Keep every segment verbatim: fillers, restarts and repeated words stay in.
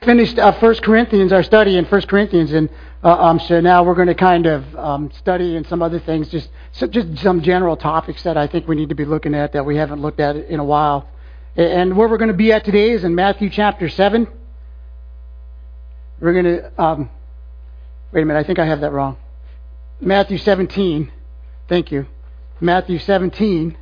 Finished uh, First Corinthians, our study in First Corinthians, and uh, um, so now we're going to kind of um, study in some other things, just so, just some general topics that I think we need to be looking at that we haven't looked at in a while. And where we're going to be at today is in Matthew chapter seven. We're going to, um, wait a minute, I think I have that wrong. Matthew seventeen, thank you. Matthew seventeen.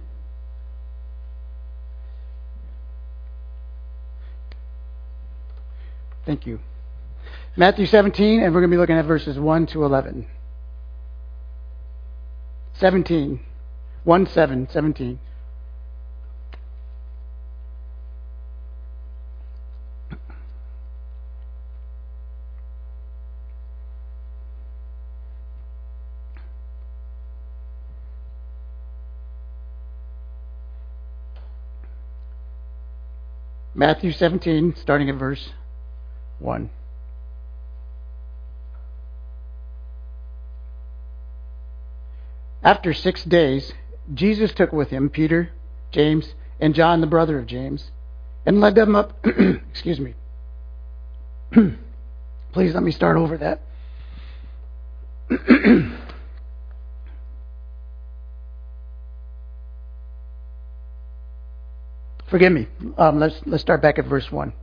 Thank you. Matthew seventeen, and we're going to be looking at verses one to eleven. seventeen. one, seven, seventeen. Matthew seventeen, starting at verse one. After six days, Jesus took with him Peter, James, and John, the brother of James, and led them up. Excuse me. Please let me start over that. Forgive me. Um, let's let's start back at verse one.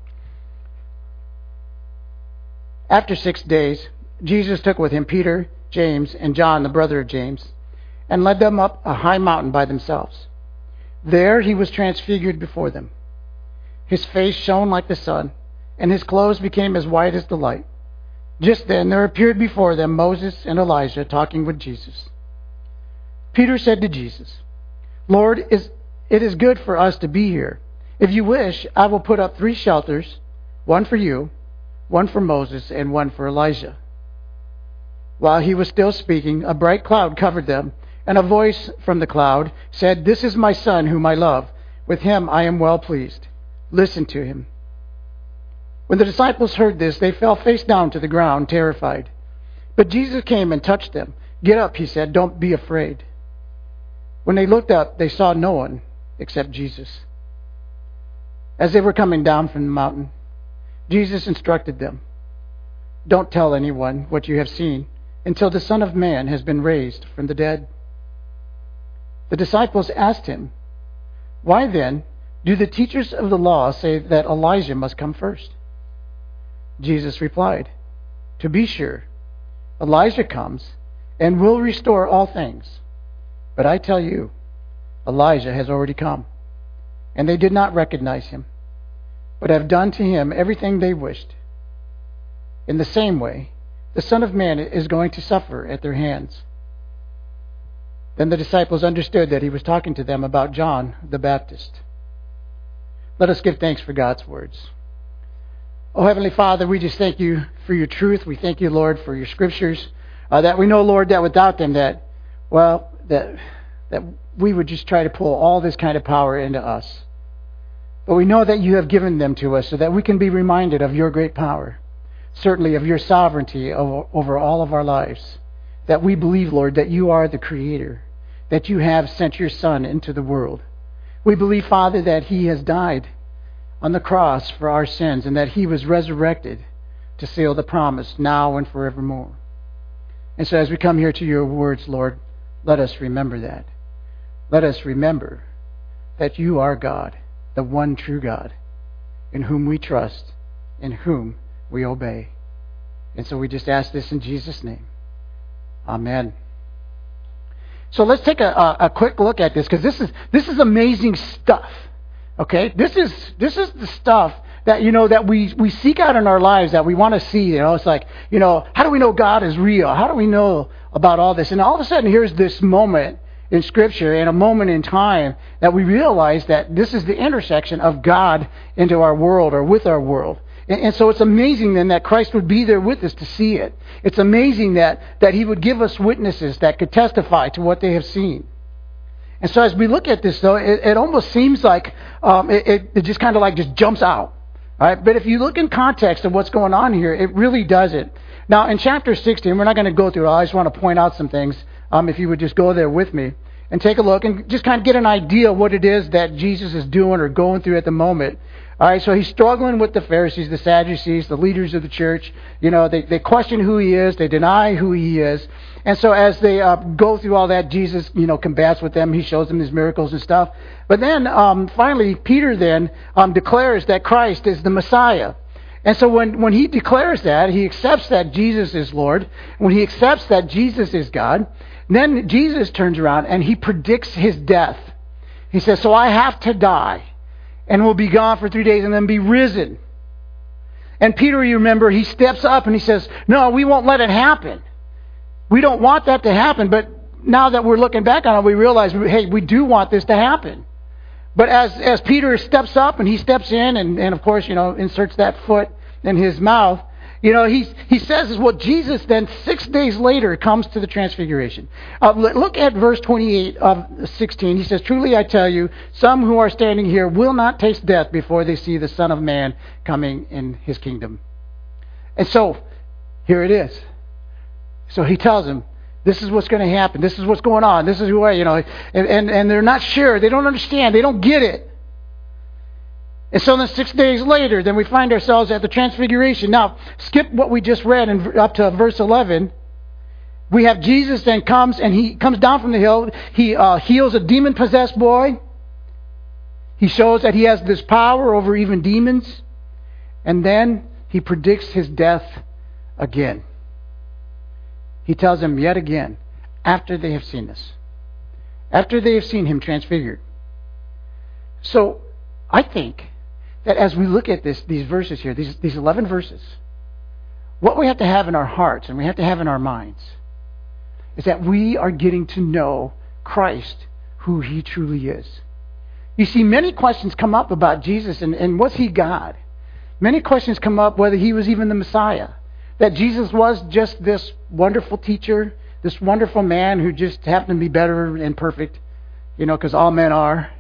After six days, Jesus took with him Peter, James, and John, the brother of James, and led them up a high mountain by themselves. There he was transfigured before them. His face shone like the sun, and his clothes became as white as the light. Just then there appeared before them Moses and Elijah talking with Jesus. Peter said to Jesus, "Lord, is it is good for us to be here. If you wish, I will put up three shelters, one for you, one for Moses, and one for Elijah." While he was still speaking, a bright cloud covered them, and a voice from the cloud said, "This is my son whom I love. With him I am well pleased. Listen to him." When the disciples heard this, they fell face down to the ground, terrified. But Jesus came and touched them. "Get up," he said. "Don't be afraid." When they looked up, they saw no one except Jesus. As they were coming down from the mountain, Jesus instructed them, "Don't tell anyone what you have seen until the Son of Man has been raised from the dead." The disciples asked him, "Why then do the teachers of the law say that Elijah must come first?" Jesus replied, "To be sure, Elijah comes and will restore all things. But I tell you, Elijah has already come, and they did not recognize him, but have done to him everything they wished. In the same way, the Son of Man is going to suffer at their hands." Then the disciples understood that he was talking to them about John the Baptist. Let us give thanks for God's words. Oh, Heavenly Father, we just thank you for your truth. We thank you, Lord, for your scriptures, uh, that we know, Lord, that without them, that, well, that that we would just try to pull all this kind of power into us. But we know that you have given them to us so that we can be reminded of your great power, certainly of your sovereignty over, over all of our lives, that we believe, Lord, that you are the Creator, that you have sent your Son into the world. We believe, Father, that he has died on the cross for our sins and that he was resurrected to seal the promise now and forevermore. And so as we come here to your words, Lord, let us remember that. Let us remember that you are God, the one true God, in whom we trust, in whom we obey. And so we just ask this in Jesus' name. Amen. So let's take a, a, a quick look at this, because this is this is amazing stuff. Okay, this is this is the stuff that you know that we we seek out in our lives, that we want to see. You know, it's like, you know, how do we know God is real? How do we know about all this? And all of a sudden, here's this moment in Scripture, and a moment in time that we realize that this is the intersection of God into our world, or with our world. And, and so it's amazing then that Christ would be there with us to see it. It's amazing that, that he would give us witnesses that could testify to what they have seen. And so as we look at this, though, it, it almost seems like um, it, it, it just kind of like just jumps out. All right? But if you look in context of what's going on here, it really doesn't. Now, in chapter sixteen, we're not going to go through it all. I just want to point out some things. Um, if you would just go there with me and take a look and just kind of get an idea of what it is that Jesus is doing or going through at the moment. All right, so he's struggling with the Pharisees, the Sadducees, the leaders of the church. You know, they, they question who he is. They deny who he is. And so as they uh, go through all that, Jesus, you know, combats with them. He shows them his miracles and stuff. But then, um, finally, Peter then um, declares that Christ is the Messiah. And so when, when he declares that, he accepts that Jesus is Lord. When he accepts that Jesus is God, then Jesus turns around and he predicts his death. He says, so I have to die. And will be gone for three days and then be risen. And Peter, you remember, he steps up and he says, no, we won't let it happen. We don't want that to happen. But now that we're looking back on it, we realize, hey, we do want this to happen. But as, as Peter steps up and he steps in and, and of course, you know, inserts that foot in his mouth, you know, he, he says is, well, Jesus then six days later comes to the transfiguration. Uh, look at verse twenty-eight of sixteen. He says, truly I tell you, some who are standing here will not taste death before they see the Son of Man coming in his kingdom. And so, here it is. So he tells them, this is what's going to happen. This is what's going on. This is who I, you know, and, and, and they're not sure. They don't understand. They don't get it. And so then six days later, then we find ourselves at the transfiguration. Now, skip what we just read and up to verse eleven. We have Jesus then comes and he comes down from the hill. He uh, heals a demon-possessed boy. He shows that he has this power over even demons. And then he predicts his death again. He tells them yet again, after they have seen this. After they have seen him transfigured. So, I think that as we look at this, these verses here, these, these eleven verses, what we have to have in our hearts and we have to have in our minds is that we are getting to know Christ, who he truly is. You see, many questions come up about Jesus and, and was he God? Many questions come up whether he was even the Messiah. That Jesus was just this wonderful teacher, this wonderful man who just happened to be better and perfect, you know, because all men are.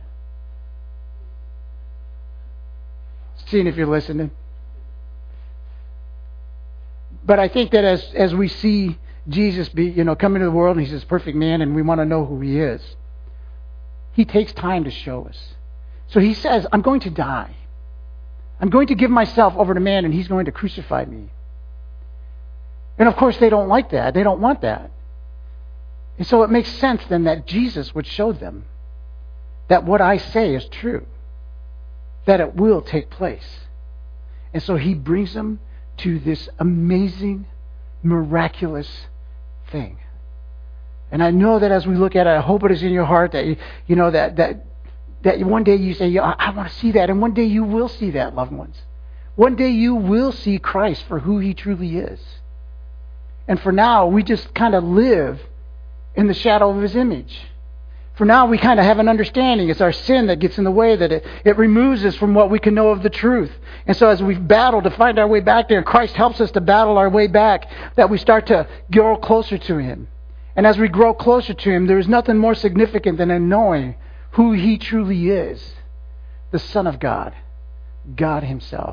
Seeing if you're listening. But I think that as as we see Jesus be, you know, come into the world and he's this perfect man and we want to know who he is, he takes time to show us. So he says, I'm going to die. I'm going to give myself over to man and he's going to crucify me. And of course they don't like that. They don't want that. And so it makes sense then that Jesus would show them that what I say is true. That it will take place. And so he brings them to this amazing, miraculous thing. And I know that as we look at it, I hope it is in your heart that you, you know that that that one day you say, yeah, I, I want to see that, and one day you will see that, loved ones. One day you will see Christ for who he truly is. And for now, we just kind of live in the shadow of his image. For now, we kind of have an understanding. It's our sin that gets in the way, that it, it removes us from what we can know of the truth. And so as we've battled to find our way back there, and Christ helps us to battle our way back, that we start to grow closer to him. And as we grow closer to him, there is nothing more significant than in knowing who he truly is, the Son of God, God himself.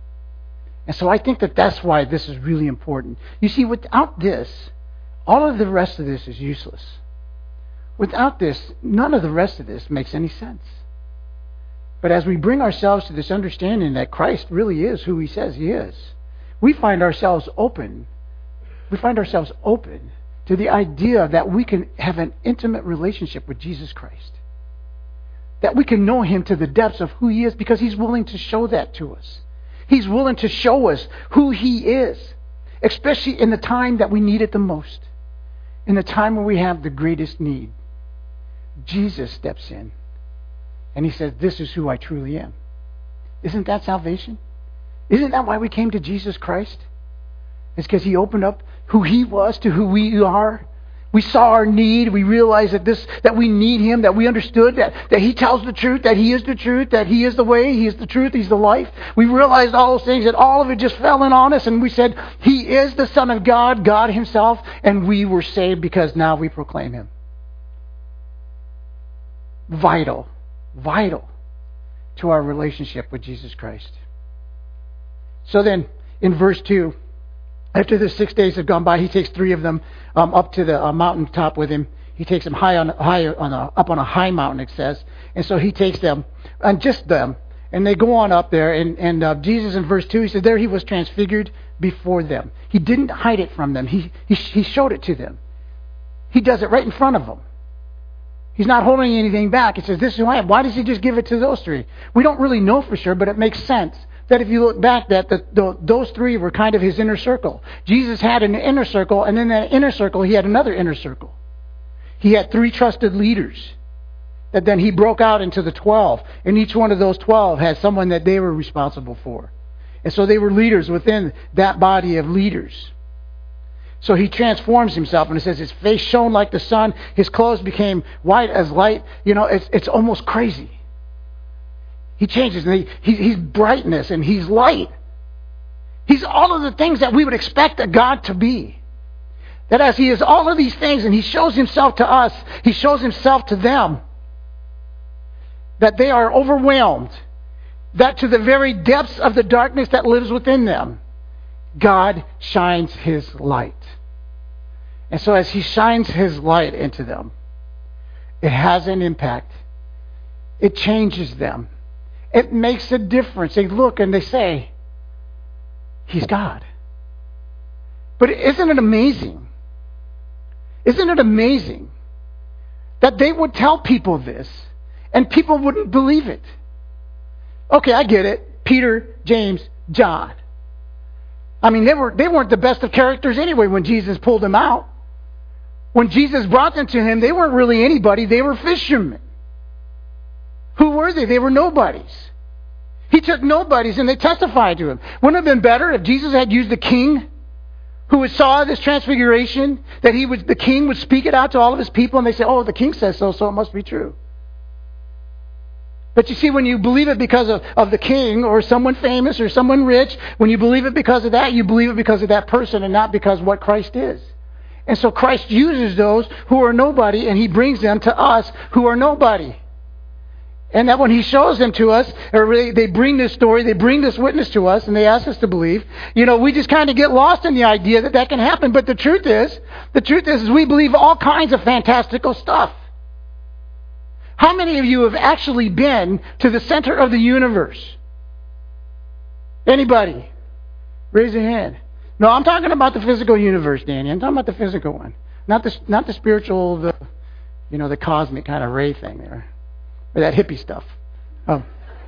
And so I think that that's why this is really important. You see, without this, all of the rest of this is useless. Without this, none of the rest of this makes any sense. But as we bring ourselves to this understanding that Christ really is who he says he is, we find ourselves open. We find ourselves open to the idea that we can have an intimate relationship with Jesus Christ. That we can know him to the depths of who he is because he's willing to show that to us. He's willing to show us who he is, especially in the time that we need it the most, in the time when we have the greatest need. Jesus steps in and he says, this is who I truly am. Isn't that salvation? Isn't that why we came to Jesus Christ? It's because he opened up who he was to who we are. We saw our need. We realized that this that we need him, that we understood that, that he tells the truth, that he is the truth, that he is the way, he is the truth, he's the life. We realized all those things, that all of it just fell in on us, and we said, he is the Son of God, God himself, and we were saved because now we proclaim him. Vital, vital to our relationship with Jesus Christ. So then, in verse two, after the six days have gone by, he takes three of them um, up to the uh, mountaintop with him. He takes them high on, high on a, up on a high mountain, it says. And so he takes them, and just them, And they go on up there, and, and uh, Jesus in verse two, he said, there he was transfigured before them. He didn't hide it from them. He, he, he showed it to them. He does it right in front of them. He's not holding anything back. He says, this is who I am. Why does he just give it to those three? We don't really know for sure, but it makes sense that if you look back, that the, the, those three were kind of his inner circle. Jesus had an inner circle, and in that inner circle, he had another inner circle. He had three trusted leaders that then he broke out into the twelve. And each one of those twelve had someone that they were responsible for. And so they were leaders within that body of leaders. So he transforms himself, and it says his face shone like the sun. His clothes became white as light. You know, it's it's almost crazy. He changes, and he, he, he's brightness, and he's light. He's all of the things that we would expect a God to be. That as he is all of these things, and he shows himself to us, he shows himself to them, that they are overwhelmed, that to the very depths of the darkness that lives within them, God shines his light. And so as he shines his light into them, it has an impact. It changes them. It makes a difference. They look and they say, he's God. But isn't it amazing? Isn't it amazing that they would tell people this and people wouldn't believe it? Okay, I get it. Peter, James, John. I mean, they were they weren't the best of characters anyway when Jesus pulled them out. When Jesus brought them to him, they weren't really anybody. They were fishermen. Who were they? They were nobodies. He took nobodies and they testified to him. Wouldn't it have been better if Jesus had used the king who saw this transfiguration, that he would, the king would speak it out to all of his people, and they say, oh, the king says so, so it must be true. But you see, when you believe it because of, of the king or someone famous or someone rich, when you believe it because of that, you believe it because of that person and not because of what Christ is. And so Christ uses those who are nobody, and he brings them to us who are nobody. And that when he shows them to us, or they, they bring this story, they bring this witness to us, and they ask us to believe, you know, we just kind of get lost in the idea that that can happen. But the truth is, the truth is, is we believe all kinds of fantastical stuff. How many of you have actually been to the center of the universe? Anybody? Raise your hand. No, I'm talking about the physical universe, Danny. I'm talking about the physical one. Not the, not the spiritual, the, you know, the cosmic kind of ray thing there. Or that hippie stuff. Oh.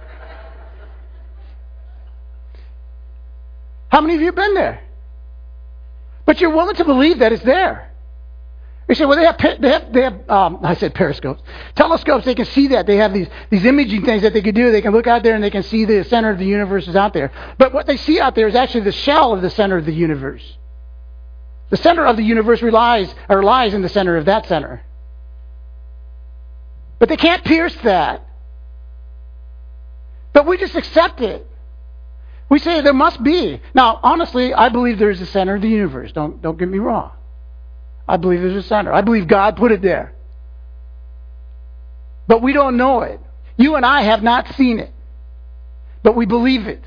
How many of you have been there? But you're willing to believe that it's there. You say, well, they have, they have, they have um, I said periscopes. Telescopes, they can see that. They have these, these imaging things that they can do. They can look out there and they can see the center of the universe is out there. But what they see out there is actually the shell of the center of the universe. The center of the universe relies, or lies in the center of that center. But they can't pierce that. But we just accept it. We say there must be. Now, honestly, I believe there is a center of the universe. Don't, don't get me wrong. I believe there's a center. I believe God put it there. But we don't know it. You and I have not seen it. But we believe it.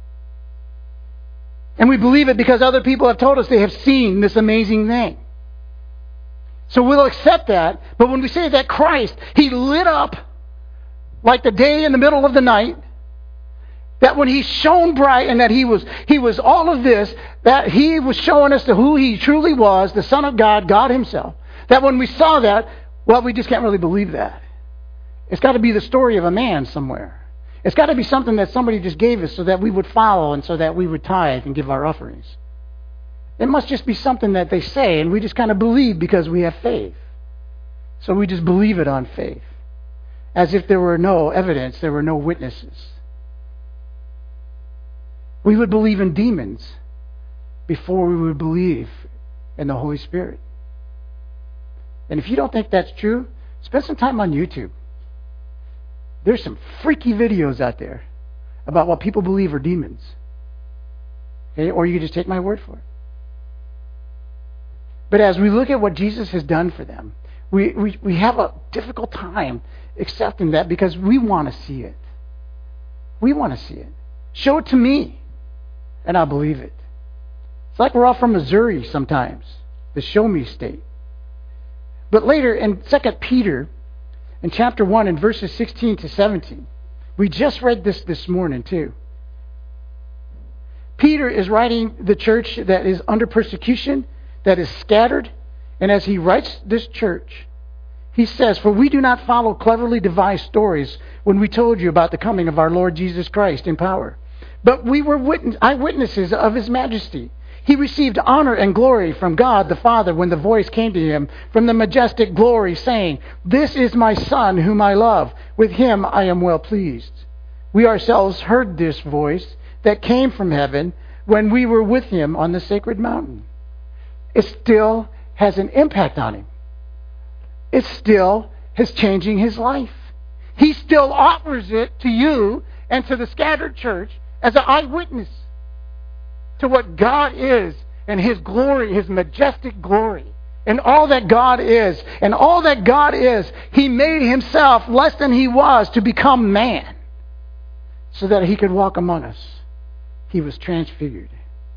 And we believe it because other people have told us they have seen this amazing thing. So we'll accept that. But when we say that Christ, he lit up like the day in the middle of the night, that when he shone bright and that he was he was all of this, that he was showing us to who he truly was, the Son of God, God himself. That when we saw that, well, we just can't really believe that. It's got to be the story of a man somewhere. It's got to be something that somebody just gave us so that we would follow and so that we would tithe and give our offerings. It must just be something that they say and we just kind of believe because we have faith. So we just believe it on faith. As if there were no evidence, there were no witnesses. We would believe in demons before we would believe in the Holy Spirit. And if you don't think that's true, spend some time on YouTube. There's some freaky videos out there about what people believe are demons. Okay? Or you can just take my word for it. But as we look at what Jesus has done for them, we, we, we have a difficult time accepting that because we want to see it. We want to see it. Show it to me, and I'll believe it. It's like we're all from Missouri sometimes, the show me state. But later in Second Peter, in chapter one, in verses sixteen to seventeen, We just read this this morning too. Peter is writing the church that is under persecution, that is scattered. And as he writes this church, he says, "For we do not follow cleverly devised stories when we told you about the coming of our Lord Jesus Christ in power. But we were witness, eyewitnesses of His majesty. He received honor and glory from God the Father when the voice came to Him from the majestic glory, saying, 'This is my Son whom I love. With Him I am well pleased.' We ourselves heard this voice that came from heaven when we were with Him on the sacred mountain." It still has an impact on him. It still is changing his life. He still offers it to you and to the scattered church as an eyewitness to what God is and His glory, His majestic glory, and all that God is. And all that God is, He made Himself less than He was to become man so that He could walk among us. He was transfigured.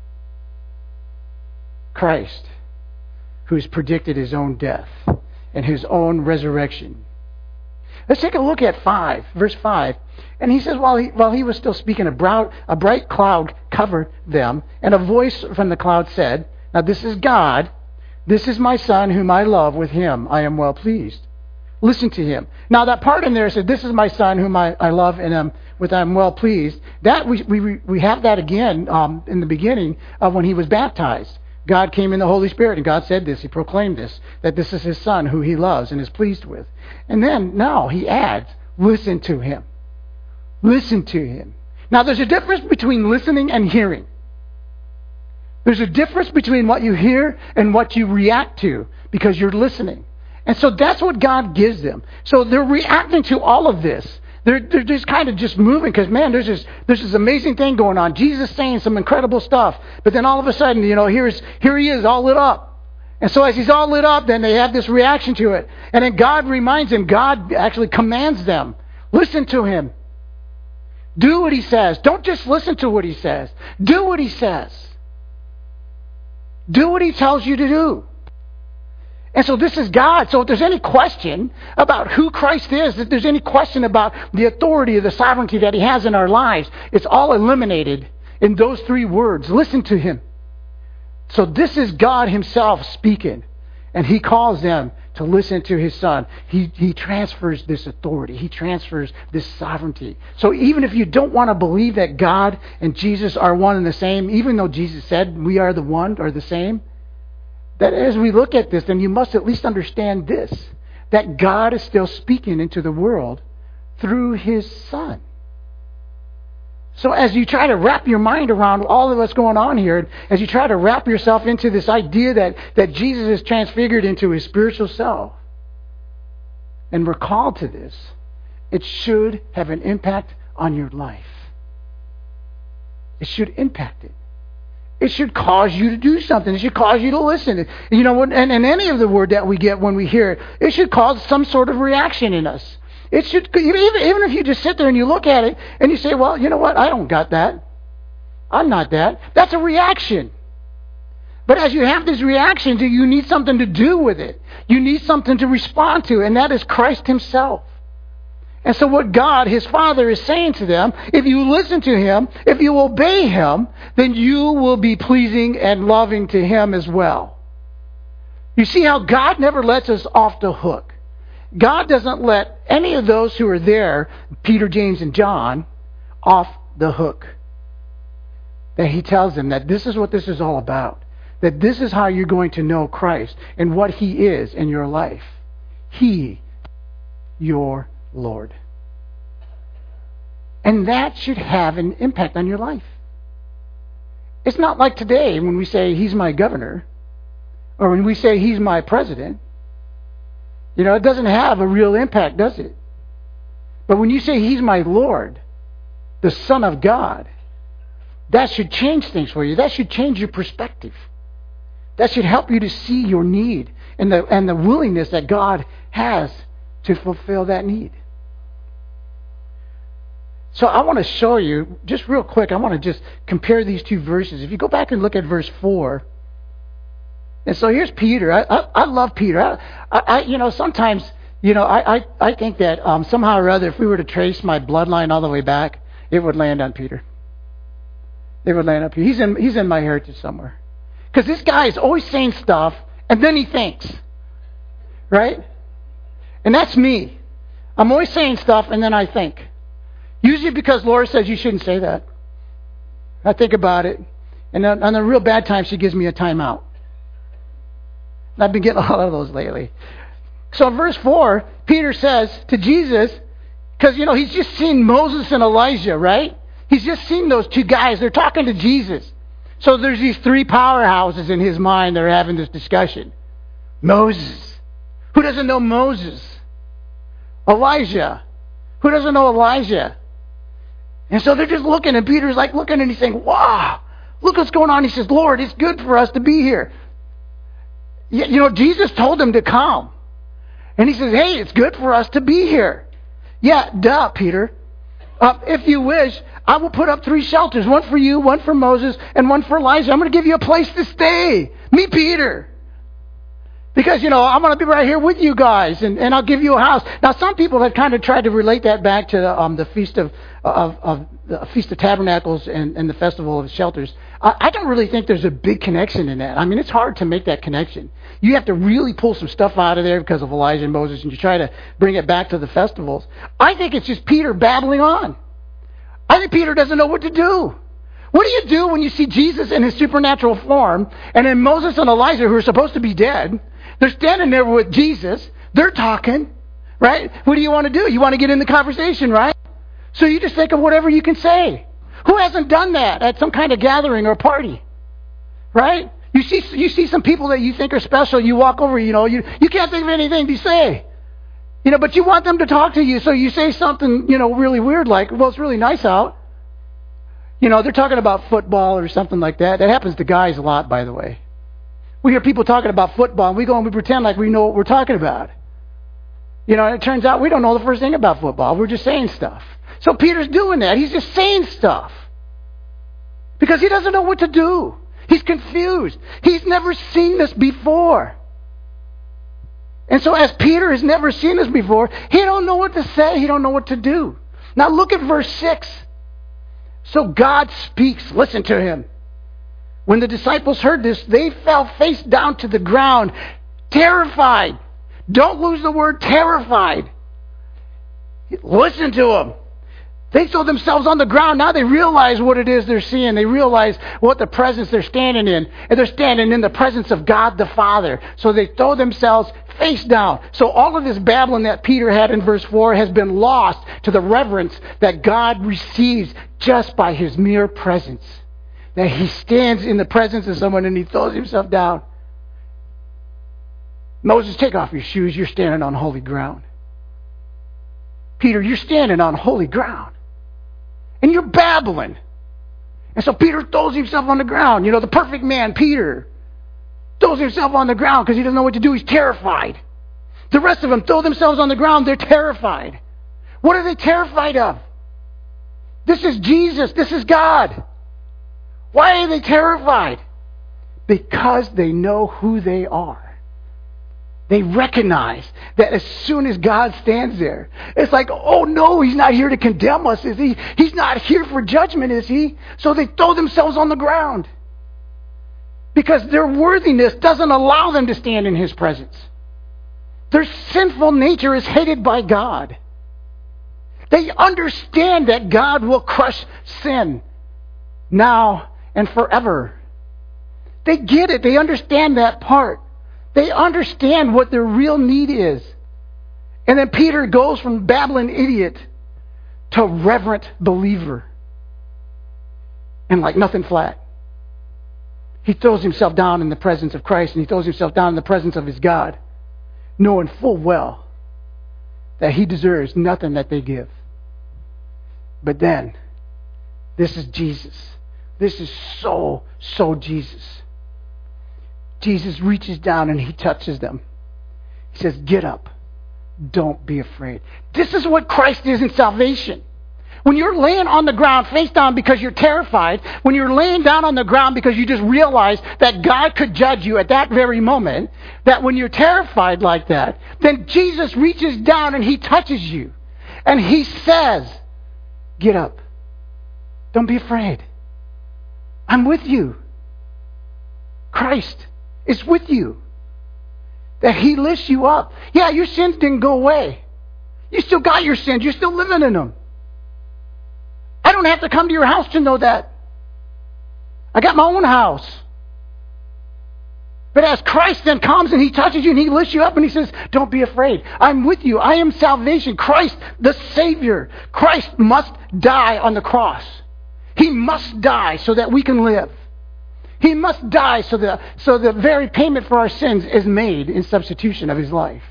Christ, who has predicted His own death and His own resurrection. Let's take a look at five, verse five. And he says, while he, while he was still speaking, a, brow, a bright cloud covered them, and a voice from the cloud said, "Now this is God. This is my Son whom I love. With Him I am well pleased. Listen to Him." Now that part in there said, "This is my Son whom I, I love and am, with I am well pleased." That we we we have that again um, in the beginning of when He was baptized. God came in the Holy Spirit, and God said this. He proclaimed this, that this is His Son who He loves and is pleased with. And then now He adds, listen to Him. Listen to Him. Now there's a difference between listening and hearing. There's a difference between what you hear and what you react to because you're listening. And so that's what God gives them. So they're reacting to all of this. They're, they're just kind of just moving because, man, there's this, there's this amazing thing going on. Jesus saying some incredible stuff. But then all of a sudden, you know, here's, here He is all lit up. And so as He's all lit up, then they have this reaction to it. And then God reminds them, God actually commands them, listen to Him. Do what He says. Don't just listen to what He says. Do what He says. Do what He tells you to do. And so this is God. So if there's any question about who Christ is, if there's any question about the authority or the sovereignty that He has in our lives, it's all eliminated in those three words. Listen to Him. So this is God Himself speaking. And He calls them to listen to His Son. He, he transfers this authority. He transfers this sovereignty. So even if you don't want to believe that God and Jesus are one and the same, even though Jesus said we are the one or the same, that as we look at this, then you must at least understand this, that God is still speaking into the world through His Son. So as you try to wrap your mind around all of what's going on here, as you try to wrap yourself into this idea that, that Jesus is transfigured into His spiritual self, and we're called to this, it should have an impact on your life. It should impact it. It should cause you to do something. It should cause you to listen. You know, and, and any of the word that we get when we hear it, it should cause some sort of reaction in us. It should, even, even if you just sit there and you look at it and you say, well, you know what? I don't got that. I'm not that. That's a reaction. But as you have these reactions, you need something to do with it. You need something to respond to, and that is Christ Himself. And so what God, His Father, is saying to them, if you listen to Him, if you obey Him, then you will be pleasing and loving to Him as well. You see how God never lets us off the hook. God doesn't let any of those who are there, Peter, James, and John, off the hook. That He tells them that this is what this is all about. That this is how you're going to know Christ and what He is in your life. He, your Lord. And that should have an impact on your life. It's not like today when we say He's my governor, or when we say He's my president. You know, it doesn't have a real impact, does it? But when you say He's my Lord, the Son of God, that should change things for you. That should change your perspective. That should help you to see your need and the and the willingness that God has to fulfill that need. So I want to show you, just real quick, I want to just compare these two verses. If you go back and look at verse four, and so here's Peter. I I, I love Peter. I, I you know sometimes You know, I, I, I think that um, somehow or other, if we were to trace my bloodline all the way back, it would land on Peter. It would land up here. He's in, he's in my heritage somewhere. Because this guy is always saying stuff, and then he thinks. Right? And that's me. I'm always saying stuff, and then I think. Usually because Laura says you shouldn't say that. I think about it. And on, on the real bad times, she gives me a timeout. And I've been getting a lot of those lately. So in verse four, Peter says to Jesus, because, you know, he's just seen Moses and Elijah, right? He's just seen those two guys. They're talking to Jesus. So there's these three powerhouses in his mind that are having this discussion. Moses. Who doesn't know Moses? Elijah. Who doesn't know Elijah? And so they're just looking, and Peter's like looking, and he's saying, wow, look what's going on. He says, Lord, it's good for us to be here. You know, Jesus told him to come. And he says, hey, it's good for us to be here. Yeah, duh, Peter. Uh, if you wish, I will put up three shelters. One for you, one for Moses, and one for Elijah. I'm going to give you a place to stay. Me, Peter. Because, you know, I'm going to be right here with you guys, and, and I'll give you a house. Now, some people have kind of tried to relate that back to the, um, the Feast of, of, of the Feast of Tabernacles and, and the Festival of Shelters. I, I don't really think there's a big connection in that. I mean, it's hard to make that connection. You have to really pull some stuff out of there because of Elijah and Moses, and you try to bring it back to the festivals. I think it's just Peter babbling on. I think Peter doesn't know what to do. What do you do when you see Jesus in his supernatural form, and then Moses and Elijah, who are supposed to be dead, they're standing there with Jesus. They're talking, right? What do you want to do? You want to get in the conversation, right? So you just think of whatever you can say. Who hasn't done that at some kind of gathering or party, right? You see, you see some people that you think are special. You walk over, you know, you you can't think of anything to say, you know, but you want them to talk to you, so you say something, you know, really weird, like, "Well, it's really nice out." You know, they're talking about football or something like that. That happens to guys a lot, by the way. We hear people talking about football, and we go and we pretend like we know what we're talking about. You know, and it turns out we don't know the first thing about football. We're just saying stuff. So Peter's doing that. He's just saying stuff. Because he doesn't know what to do. He's confused. He's never seen this before. And so as Peter has never seen this before, he don't know what to say. He don't know what to do. Now look at verse six. So God speaks. Listen to him. When the disciples heard this, they fell face down to the ground, terrified. Don't lose the word terrified. Listen to them. They throw themselves on the ground. Now they realize what it is they're seeing. They realize what the presence they're standing in. And they're standing in the presence of God the Father. So they throw themselves face down. So all of this babbling that Peter had in verse four has been lost to the reverence that God receives just by his mere presence. That he stands in the presence of someone and he throws himself down. Moses, take off your shoes. You're standing on holy ground. Peter, you're standing on holy ground. And you're babbling. And so Peter throws himself on the ground. You know, the perfect man, Peter, throws himself on the ground because he doesn't know what to do. He's terrified. The rest of them throw themselves on the ground. They're terrified. What are they terrified of? This is Jesus. This is God. Why are they terrified? Because they know who they are. They recognize that as soon as God stands there, it's like, oh no, he's not here to condemn us, is he? He's not here for judgment, is he? So they throw themselves on the ground. Because their worthiness doesn't allow them to stand in his presence. Their sinful nature is hated by God. They understand that God will crush sin now and forever. They get it. They understand that part. They understand what their real need is. And then Peter goes from babbling idiot to reverent believer. And like nothing flat. He throws himself down in the presence of Christ, and he throws himself down in the presence of his God, knowing full well that he deserves nothing that they give. But then, this is Jesus. This is so, so Jesus. Jesus reaches down and he touches them. He says, get up. Don't be afraid. This is what Christ is in salvation. When you're laying on the ground face down because you're terrified, when you're laying down on the ground because you just realize that God could judge you at that very moment, that when you're terrified like that, then Jesus reaches down and he touches you. And he says, get up. Don't be afraid. I'm with you. Christ is with you. That he lifts you up. Yeah, your sins didn't go away. You still got your sins. You're still living in them. I don't have to come to your house to know that. I got my own house. But as Christ then comes and he touches you and he lifts you up and he says, don't be afraid. I'm with you. I am salvation. Christ, the Savior. Christ must die on the cross. He must die so that we can live. He must die so that so the very payment for our sins is made in substitution of his life.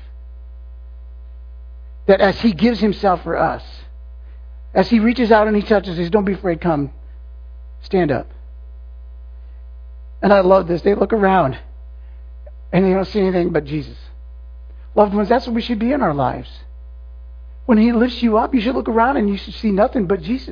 That as he gives himself for us, as he reaches out and he touches, he says, don't be afraid, come, stand up. And I love this. They look around and they don't see anything but Jesus. Loved ones, that's what we should be in our lives. When he lifts you up, you should look around and you should see nothing but Jesus.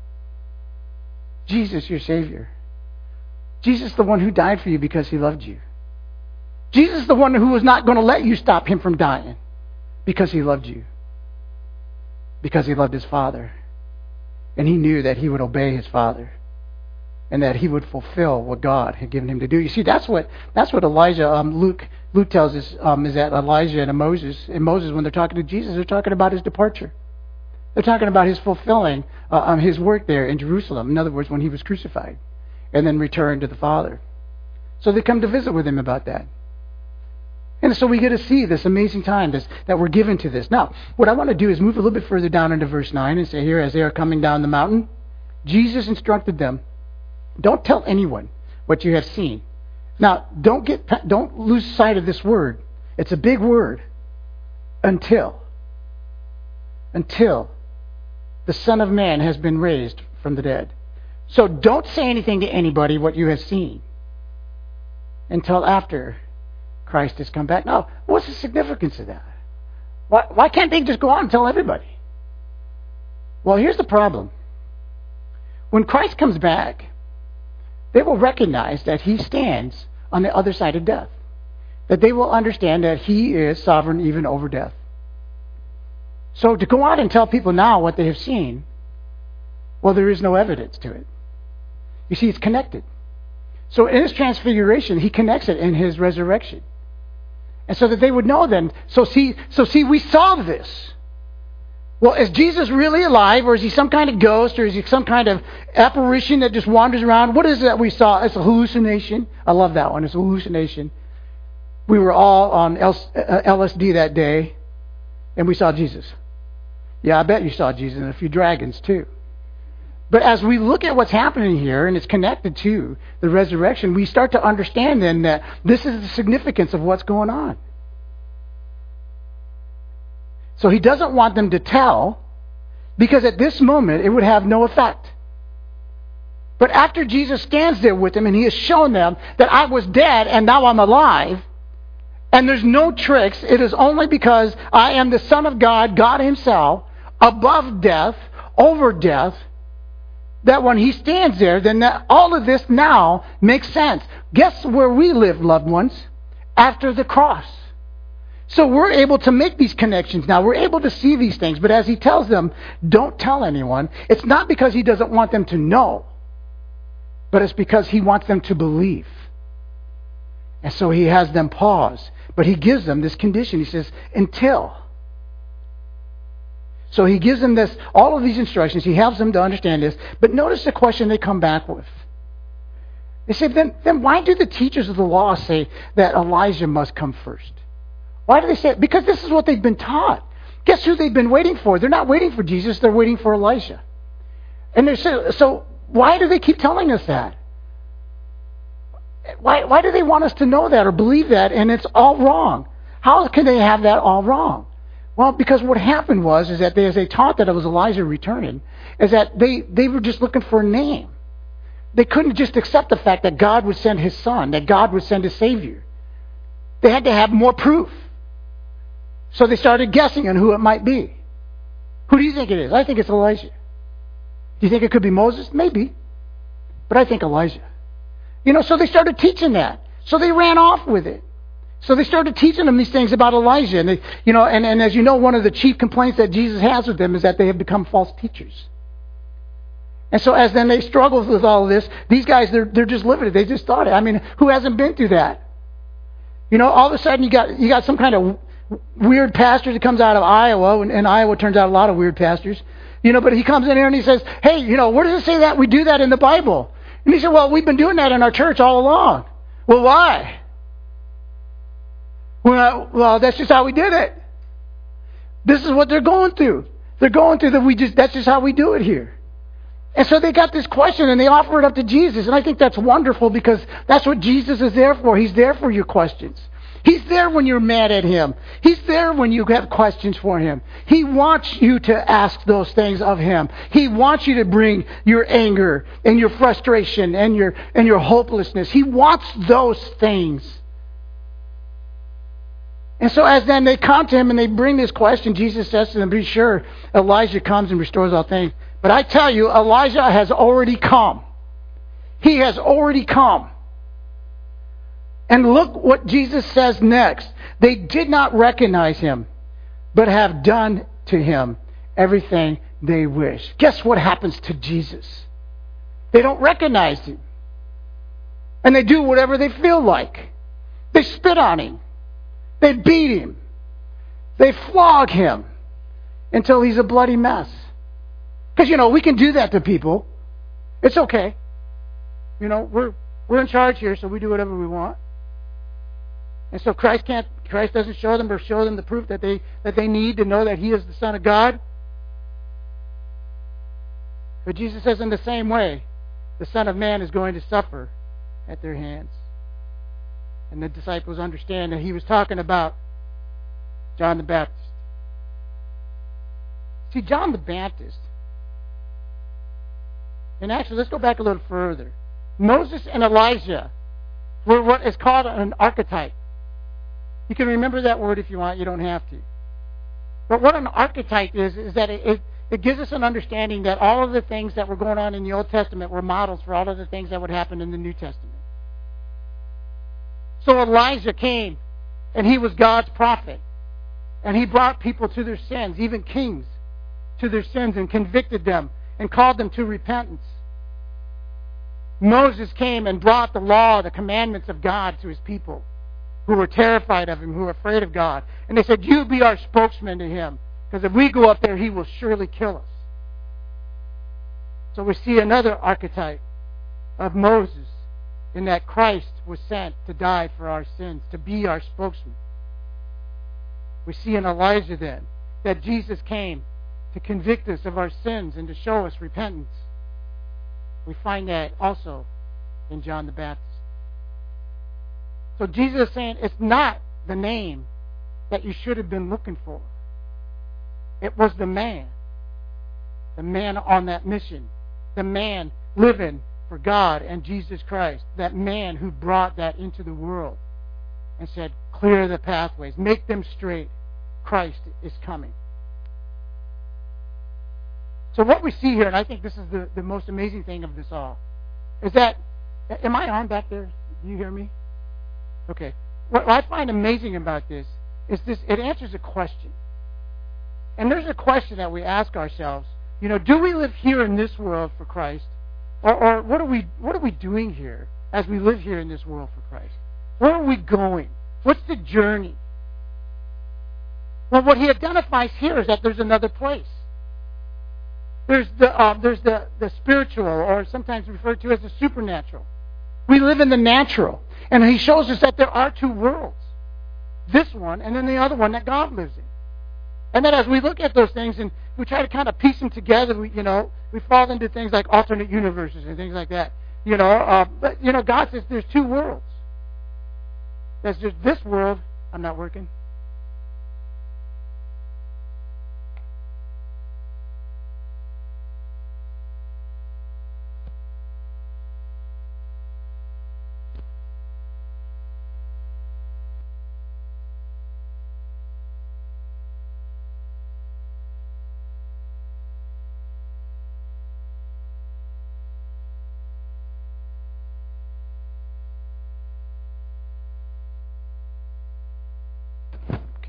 Jesus, your Savior. Jesus, the one who died for you because he loved you. Jesus, the one who was not going to let you stop him from dying because he loved you. Because he loved his Father. And he knew that he would obey his Father. And that he would fulfill what God had given him to do. You see, that's what that's what Elijah, um, Luke Luke tells us, um, is that Elijah and Moses, and Moses, when they're talking to Jesus, they're talking about his departure. They're talking about his fulfilling uh, um, his work there in Jerusalem. In other words, when he was crucified and then returned to the Father. So they come to visit with him about that. And so we get to see this amazing time this, that we're given to this. Now, what I want to do is move a little bit further down into verse nine and say here, as they are coming down the mountain, Jesus instructed them, don't tell anyone what you have seen. Now, don't get don't lose sight of this word. It's a big word. Until. Until the Son of Man has been raised from the dead. So don't say anything to anybody what you have seen until after Christ has come back. Now, what's the significance of that? Why, why can't they just go out and tell everybody? Well, here's the problem. When Christ comes back, they will recognize that he stands on the other side of death. That they will understand that he is sovereign even over death. So to go out and tell people now what they have seen, well, there is no evidence to it. You see, it's connected. So in his transfiguration, he connects it in his resurrection. And so that they would know then, so see, so see, we saw this. Well, is Jesus really alive, or is he some kind of ghost, or is he some kind of apparition that just wanders around? What is it that we saw? It's a hallucination. I love that one. It's a hallucination. We were all on L S D that day, and we saw Jesus. Yeah, I bet you saw Jesus and a few dragons too. But as we look at what's happening here, and it's connected to the resurrection, we start to understand then that this is the significance of what's going on. So he doesn't want them to tell, because at this moment it would have no effect. But after Jesus stands there with them and he has shown them that I was dead and now I'm alive, and there's no tricks, it is only because I am the Son of God, God himself, above death, over death, that when he stands there, then that all of this now makes sense. Guess where we live, loved ones? After the cross. So we're able to make these connections now. We're able to see these things. But as he tells them, don't tell anyone, it's not because he doesn't want them to know, but it's because he wants them to believe. And so he has them pause. But he gives them this condition. He says, until. So he gives them this, all of these instructions. He helps them to understand this. But notice the question they come back with. They say, then, then why do the teachers of the law say that Elijah must come first? Why do they say it? Because this is what they've been taught. Guess who they've been waiting for? They're not waiting for Jesus. They're waiting for Elijah. And they're so, so why do they keep telling us that? Why, why do they want us to know that or believe that, and it's all wrong? How can they have that all wrong? Well, because what happened was is that they, as they taught that it was Elijah returning, is that they, they were just looking for a name. They couldn't just accept the fact that God would send his son, that God would send his Savior. They had to have more proof. So they started guessing on who it might be. Who do you think it is? I think it's Elijah. Do you think it could be Moses? Maybe. But I think Elijah. You know, so they started teaching that. So they ran off with it. So they started teaching them these things about Elijah. And, they, you know, and, and as you know, one of the chief complaints that Jesus has with them is that they have become false teachers. And so as then they struggle with all of this, these guys, they're, they're just living it. They just thought it. I mean, who hasn't been through that? You know, all of a sudden you got you got some kind of weird pastor that comes out of Iowa, and, and Iowa turns out a lot of weird pastors. You know, but he comes in here and he says, hey, you know, where does it say that we do that in the Bible? And he said, well, we've been doing that in our church all along. Well, why? Well, well, that's just how we did it. This is what they're going through. They're going through that we just that's just how we do it here. And so they got this question and they offer it up to Jesus. And I think that's wonderful because that's what Jesus is there for. He's there for your questions. He's there when you're mad at him. He's there when you have questions for him. He wants you to ask those things of him. He wants you to bring your anger and your frustration and your and your hopelessness. He wants those things. And so as then they come to him and they bring this question, Jesus says to them, be sure Elijah comes and restores all things. But I tell you, Elijah has already come. He has already come. And look what Jesus says next. They did not recognize him, but have done to him everything they wish. Guess what happens to Jesus? They don't recognize him. And they do whatever they feel like. They spit on him. They beat him. They flog him until he's a bloody mess. Because, you know, we can do that to people. It's okay. You know, we're we're in charge here, so we do whatever we want. And so Christ can't Christ doesn't show them or show them the proof that they that they need to know that he is the Son of God. But Jesus says in the same way, the Son of Man is going to suffer at their hands. And the disciples understand that he was talking about John the Baptist. See, John the Baptist, and actually let's go back a little further. Moses and Elijah were what is called an archetype. You can remember that word if you want, you don't have to. But what an archetype is, is that it, it, it gives us an understanding that all of the things that were going on in the Old Testament were models for all of the things that would happen in the New Testament. So Elijah came, and he was God's prophet. And he brought people to their sins, even kings, to their sins, and convicted them, and called them to repentance. Moses came and brought the law, the commandments of God to his people, who were terrified of him, who were afraid of God. And they said, you be our spokesman to him, because if we go up there, he will surely kill us. So we see another archetype of Moses, in that Christ was sent to die for our sins, to be our spokesman. We see in Elijah then that Jesus came to convict us of our sins and to show us repentance. We find that also in John the Baptist. So Jesus is saying it's not the name that you should have been looking for. It was the man. The man on that mission. The man living for God and Jesus Christ. That man who brought that into the world and said, clear the pathways, make them straight. Christ is coming. So what we see here, and I think this is the, the most amazing thing of this all, is that, am I on back there? Do you hear me? Okay. What I find amazing about this is this, it answers a question. And there's a question that we ask ourselves, you know, do we live here in this world for Christ? Or, or what are we what are we doing here as we live here in this world for Christ? Where are we going? What's the journey? Well, what he identifies here is that there's another place. There's the uh, there's the, the spiritual, or sometimes referred to as the supernatural. We live in the natural. And he shows us that there are two worlds. This one and then the other one that God lives in. And then as we look at those things and we try to kind of piece them together, we, you know, we fall into things like alternate universes and things like that. You know, uh, but, you know, God says there's two worlds. There's just this world. I'm not working.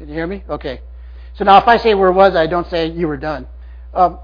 Can you hear me? Okay. So now if I say where was I, don't say you were done. Um,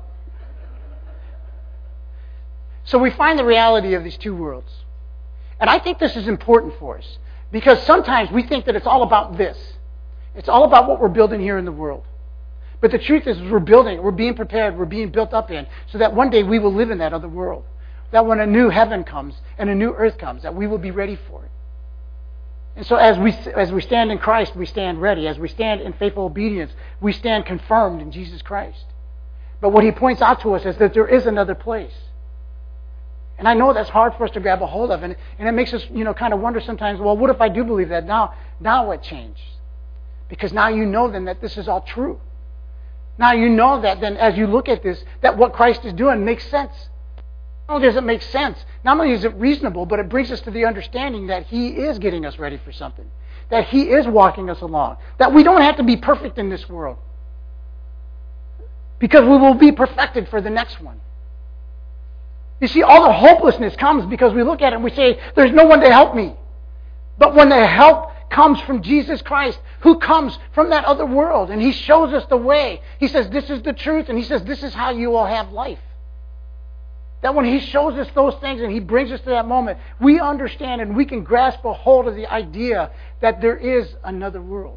so we find the reality of these two worlds. And I think this is important for us. Because sometimes we think that it's all about this. It's all about what we're building here in the world. But the truth is we're building, we're being prepared, we're being built up in, so that one day we will live in that other world. That when a new heaven comes and a new earth comes, that we will be ready for it. And so as we as we stand in Christ, we stand ready. As we stand in faithful obedience, we stand confirmed in Jesus Christ. But what he points out to us is that there is another place. And I know that's hard for us to grab a hold of, and, and it makes us, you know, kind of wonder sometimes, well, what if I do believe that? Now, now what changed? Because now you know then that this is all true. Now you know that then as you look at this, that what Christ is doing makes sense. Not only does it make sense, not only is it reasonable, but it brings us to the understanding that he is getting us ready for something. That he is walking us along. That we don't have to be perfect in this world. Because we will be perfected for the next one. You see, all the hopelessness comes because we look at it and we say, there's no one to help me. But when the help comes from Jesus Christ, who comes from that other world, and he shows us the way. He says, this is the truth, and he says, this is how you will have life. That when he shows us those things and he brings us to that moment, we understand and we can grasp a hold of the idea that there is another world.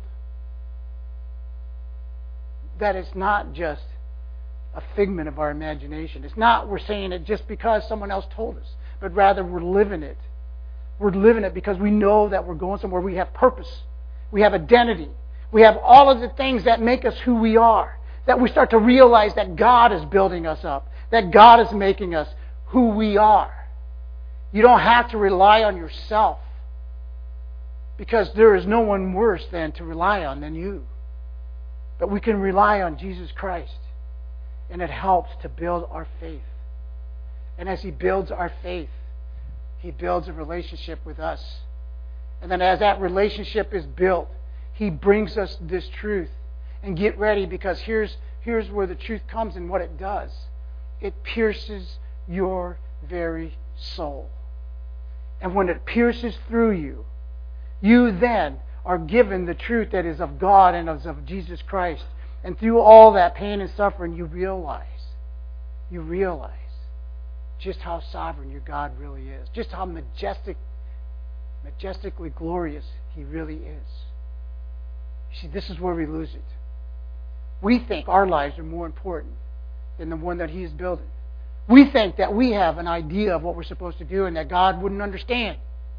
That it's not just a figment of our imagination. It's not we're saying it just because someone else told us, but rather we're living it. We're living it because we know that we're going somewhere. We have purpose. We have identity. We have all of the things that make us who we are. That we start to realize that God is building us up. That God is making us who we are. You don't have to rely on yourself. Because there is no one worse than to rely on than you. But we can rely on Jesus Christ. And it helps to build our faith. And as he builds our faith, he builds a relationship with us. And then as that relationship is built, he brings us this truth. And get ready, because here's, here's where the truth comes and what it does. It pierces your very soul. And when it pierces through you, you then are given the truth that is of God and of Jesus Christ. And through all that pain and suffering, you realize, you realize just how sovereign your God really is. Just how majestic, majestically glorious he really is. You see, this is where we lose it. We think our lives are more important than the one that he is building. We think that we have an idea of what we're supposed to do and that God wouldn't understand.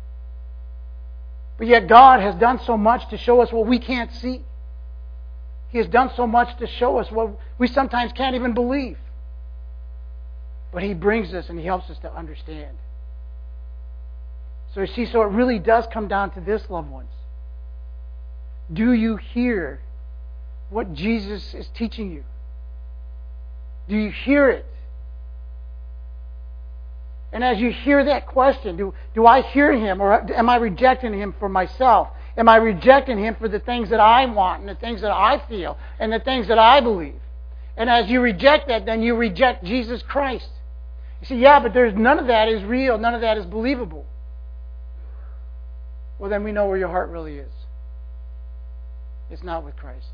But yet God has done so much to show us what we can't see. He has done so much to show us what we sometimes can't even believe. But he brings us and he helps us to understand. So you see, so it really does come down to this, loved ones. Do you hear what Jesus is teaching you? Do you hear it? And as you hear that question, do, do I hear him, or am I rejecting him for myself? Am I rejecting him for the things that I want and the things that I feel and the things that I believe? And as you reject that, then you reject Jesus Christ. You say, yeah, but there's none of that is real. None of that is believable. Well, then we know where your heart really is. It's not with Christ.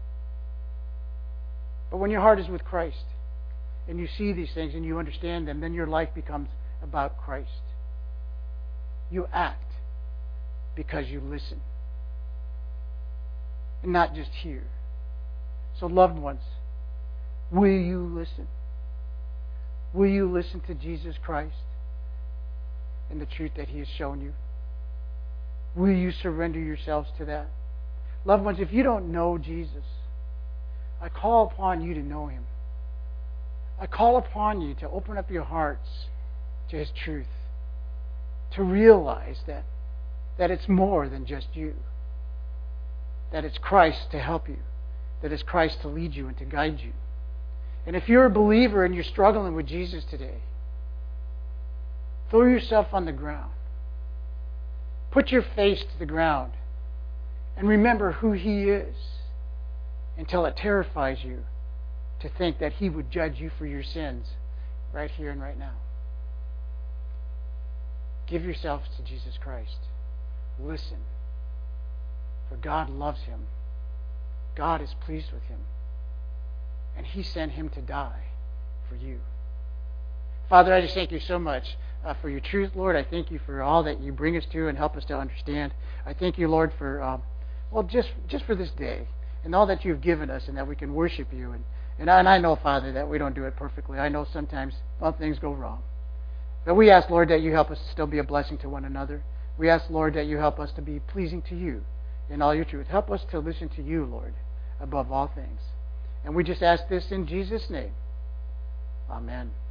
But when your heart is with Christ and you see these things and you understand them, then your life becomes about Christ. You act because you listen and not just hear. So, loved ones, will you listen? Will you listen to Jesus Christ and the truth that he has shown you? Will you surrender yourselves to that? Loved ones, if you don't know Jesus, I call upon you to know him. I call upon you to open up your hearts to his truth, to realize that, that it's more than just you, that it's Christ to help you, that it's Christ to lead you and to guide you. And if you're a believer and you're struggling with Jesus today, throw yourself on the ground. Put your face to the ground and remember who he is until it terrifies you to think that he would judge you for your sins right here and right now. Give yourselves to Jesus Christ. Listen, for God loves him God is pleased with him. And he sent him to die for you. Father, I just thank you so much uh, for your truth, Lord. I thank you for all that you bring us to and help us to understand. I thank you, Lord, for um, well, just just for this day and all that you've given us, and that we can worship you. And and I, and I know, Father, that we don't do it perfectly. I know sometimes well, things go wrong. But we ask, Lord, that you help us to still be a blessing to one another. We ask, Lord, that you help us to be pleasing to you in all your truth. Help us to listen to you, Lord, above all things. And we just ask this in Jesus' name. Amen.